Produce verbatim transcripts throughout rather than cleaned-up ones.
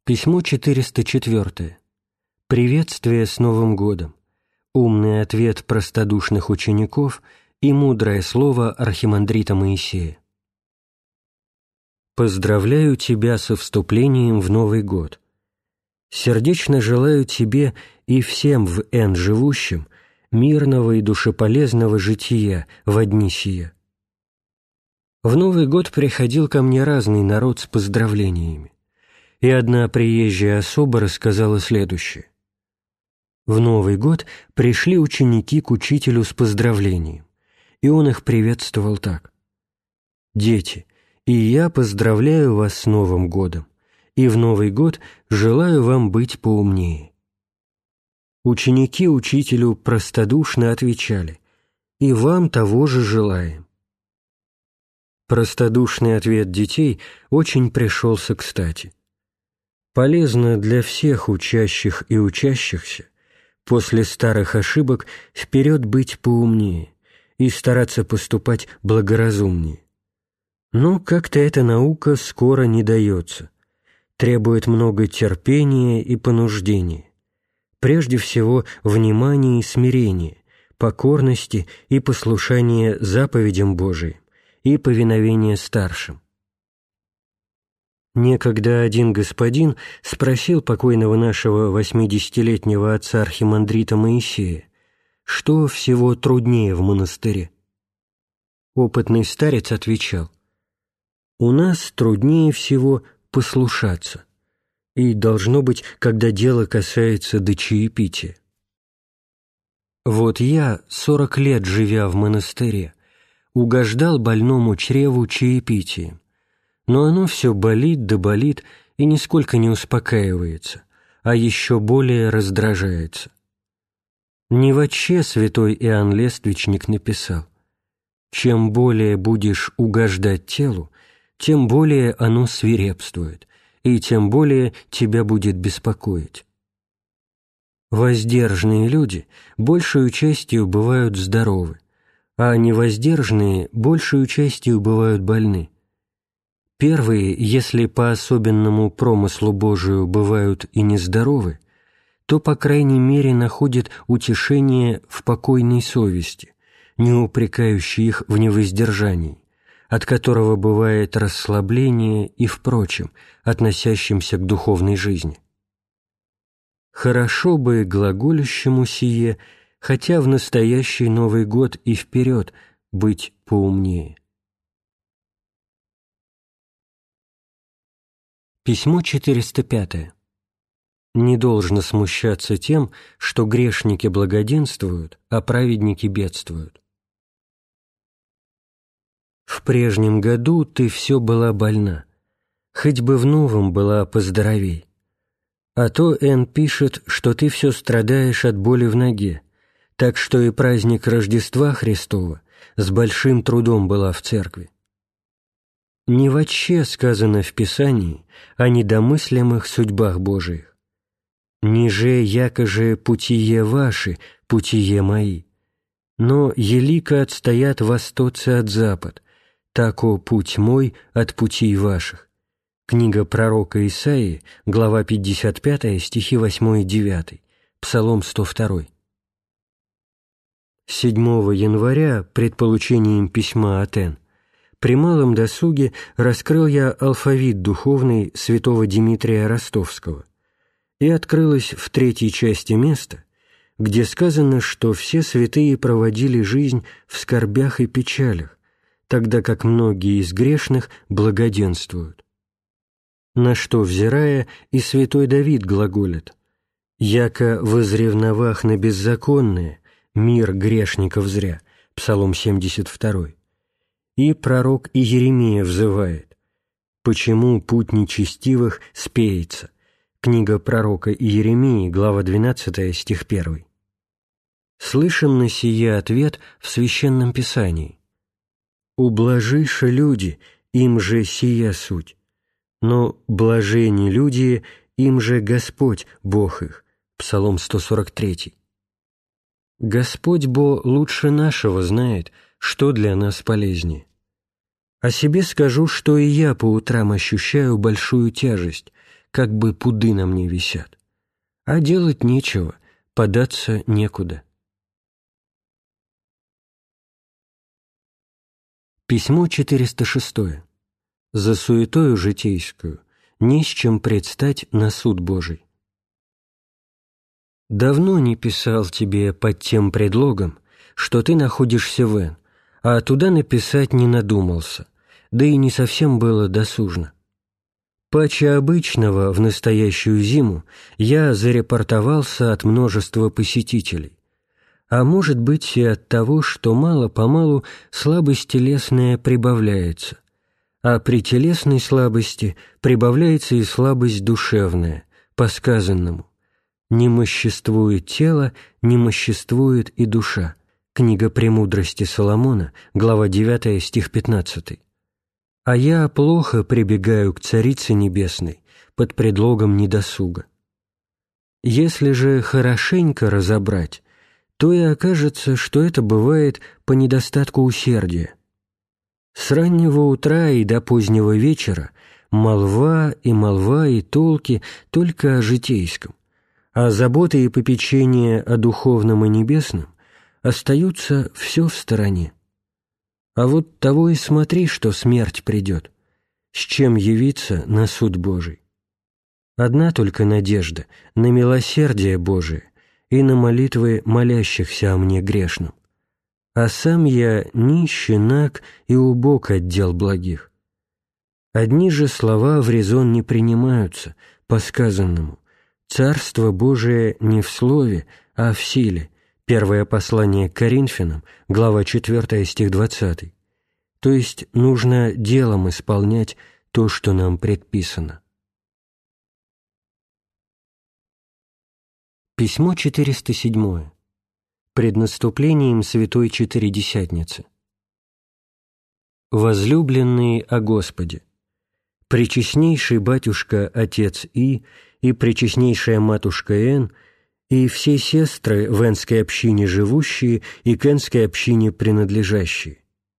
Письмо четыреста четыре. Приветствие с Новым годом. Умный ответ простодушных учеников и мудрое слово архимандрита Моисея. Поздравляю тебя со вступлением в Новый год. Сердечно желаю тебе и всем в Н живущим мирного и душеполезного жития во дни сия. В Новый год приходил ко мне разный народ с поздравлениями, и одна приезжая особа рассказала следующее. В Новый год пришли ученики к учителю с поздравлением, и он их приветствовал так. «Дети, и я поздравляю вас с Новым годом, и в Новый год желаю вам быть поумнее». Ученики учителю простодушно отвечали: «И вам того же желаем». Простодушный ответ детей очень пришелся кстати. Полезно для всех учащих и учащихся после старых ошибок вперед быть поумнее и стараться поступать благоразумнее. Но как-то эта наука скоро не дается, требует много терпения и понуждения, прежде всего внимания и смирения, покорности и послушания заповедям Божиим и повиновения старшим. Некогда один господин спросил покойного нашего восьмидесятилетнего отца архимандрита Моисея, что всего труднее в монастыре. Опытный старец отвечал: «У нас труднее всего послушаться, и должно быть, когда дело касается до чаепития. Вот я, сорок лет живя в монастыре, угождал больному чреву чаепитием, но оно все болит да болит и нисколько не успокаивается, а еще более раздражается». Не вотче святой Иоанн Лествичник написал: «Чем более будешь угождать телу, тем более оно свирепствует, и тем более тебя будет беспокоить». Воздержанные люди большую частью бывают здоровы, а невоздержанные большую частью бывают больны. Первые, если по особенному промыслу Божию бывают и нездоровы, то, по крайней мере, находят утешение в покойной совести, не упрекающей их в невоздержании, от которого бывает расслабление и впрочем, относящимся к духовной жизни. Хорошо бы глаголющему сие, хотя в настоящий Новый год и вперед быть поумнее. Письмо четыреста пять. Не должно смущаться тем, что грешники благоденствуют, а праведники бедствуют. В прежнем году ты все была больна, хоть бы в новом была поздоровей. А то Н пишет, что ты все страдаешь от боли в ноге, так что и праздник Рождества Христова с большим трудом была в церкви. Не вотче сказано в Писании о недомыслимых судьбах Божиих. «Ниже якоже путие ваши, путие мои, но елико отстоят востоцы от запад, тако путь мой от путей ваших». Книга пророка Исаии, глава пятьдесят пять, стихи восемь и девять, Псалом сто два. седьмого января, пред получением письма от Н, при малом досуге раскрыл я алфавит духовный святого Димитрия Ростовского, и открылось в третьей части место, где сказано, что все святые проводили жизнь в скорбях и печалях, тогда как многие из грешных благоденствуют. На что, взирая, и святой Давид глаголит: «Яко возревновах на беззаконное, мир грешников зря», Псалом семьдесят два. И пророк Иеремия взывает: «Почему путь нечестивых спеется?» Книга пророка Иеремии, глава двенадцатая, стих первый. Слышим на сие ответ в Священном Писании: «Ублажиша люди, им же сия суть, но блажени люди, им же Господь, Бог их». Псалом сто сорок три. Господь Бо лучше нашего знает, что для нас полезнее. О себе скажу, что и я по утрам ощущаю большую тяжесть, как бы пуды на мне висят. А делать нечего, податься некуда. Письмо четыреста шестое. За суетою житейскую не с чем предстать на суд Божий. Давно не писал тебе под тем предлогом, что ты находишься в Н, а туда написать не надумался, да и не совсем было досужно. Паче обычного в настоящую зиму я зарепортовался от множества посетителей, а может быть и от того, что мало-помалу слабость телесная прибавляется, а при телесной слабости прибавляется и слабость душевная, по сказанному: «Не моществует тело, не моществует и душа». Книга «Премудрости Соломона», глава девятая, стих пятнадцатый. А я плохо прибегаю к Царице Небесной под предлогом недосуга. Если же хорошенько разобрать, то и окажется, что это бывает по недостатку усердия. С раннего утра и до позднего вечера молва и молва и толки только о житейском, а заботы и попечения о духовном и небесном остаются все в стороне. А вот того и смотри, что смерть придет, с чем явиться на суд Божий. Одна только надежда на милосердие Божие и на молитвы молящихся о мне грешном. А сам я нищий, наг и убог от дел благих. Одни же слова в резон не принимаются, по сказанному: «Царство Божие не в слове, а в силе». Первое послание к Коринфянам, глава четвёртая, стих двадцатый. То есть нужно делом исполнять то, что нам предписано. Письмо четыреста седьмое. Пред наступлением Святой Четыредесятницы. Возлюбленные о Господе, пречестнейший батюшка Отец И и пречестнейшая матушка Н и все сестры в энской общине живущие и к энской общине принадлежащие.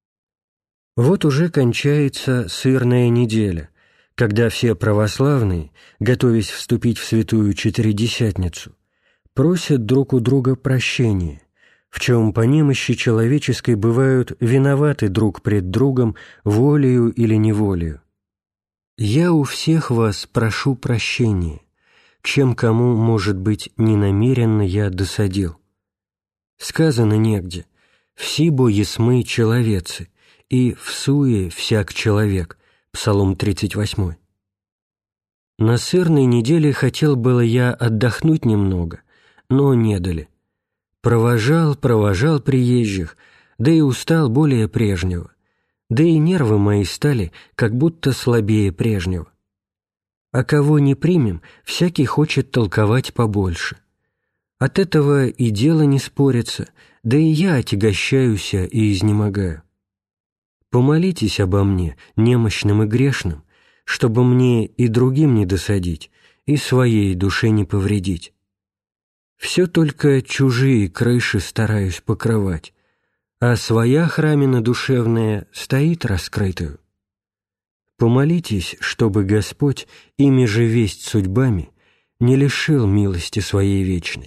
Вот уже кончается сырная неделя, когда все православные, готовясь вступить в святую Четыредесятницу, просят друг у друга прощения, в чем по немощи человеческой бывают виноваты друг пред другом волею или неволею. Я у всех вас прошу прощения, чем кому, может быть, ненамеренно я досадил. Сказано негде: «Все бо есмы человецы, и в суе всяк человек». Псалом тридцать восьмой. На сырной неделе хотел было я отдохнуть немного, но не дали. Провожал, провожал приезжих, да и устал более прежнего, да и нервы мои стали как будто слабее прежнего. А кого не примем, всякий хочет толковать побольше. От этого и дело не спорится, да и я отягощаюсь и изнемогаю. Помолитесь обо мне, немощным и грешным, чтобы мне и другим не досадить, и своей душе не повредить. Все только чужие крыши стараюсь покрывать, а своя храмина душевная стоит раскрытую. Помолитесь, чтобы Господь, ими же весть судьбами, не лишил милости своей вечной.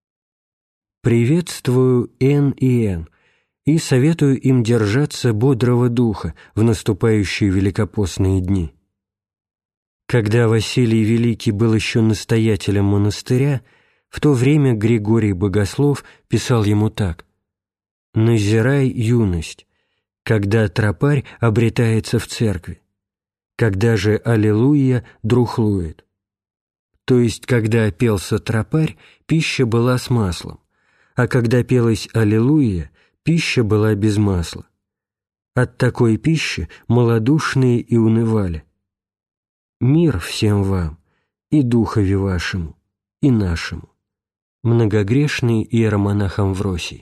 Приветствую Н и Н и советую им держаться бодрого духа в наступающие великопостные дни. Когда Василий Великий был еще настоятелем монастыря, в то время Григорий Богослов писал ему так: «Назирай юность, когда тропарь обретается в церкви, когда же аллилуйя друхлует». То есть, когда пелся тропарь, пища была с маслом, а когда пелась аллилуйя, пища была без масла. От такой пищи малодушные и унывали. Мир всем вам, и духове вашему, и нашему. Многогрешный иеромонах Амвросий.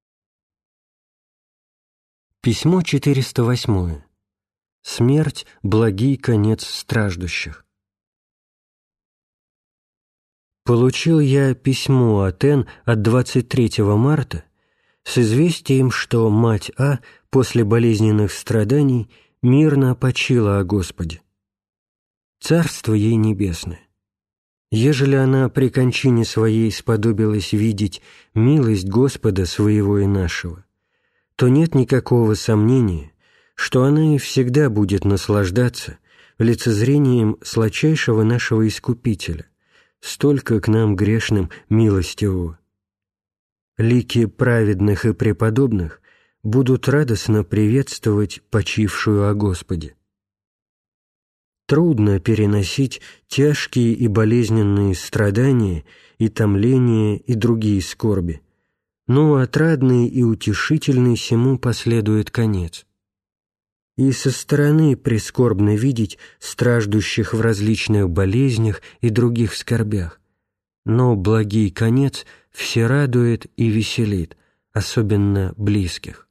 Письмо четыреста восьмое. Смерть – благий конец страждущих. Получил я письмо от Н от двадцать третьего марта с известием, что мать А после болезненных страданий мирно почила о Господе. Царство ей небесное. Ежели она при кончине своей сподобилась видеть милость Господа своего и нашего, то нет никакого сомнения, что она и всегда будет наслаждаться лицезрением сладчайшего нашего Искупителя, столько к нам грешным милостивого. Лики праведных и преподобных будут радостно приветствовать почившую о Господе. Трудно переносить тяжкие и болезненные страдания и томления и другие скорби, но отрадный и утешительный сему последует конец. И со стороны прискорбно видеть страждущих в различных болезнях и других скорбях, но благий конец все радует и веселит, особенно близких.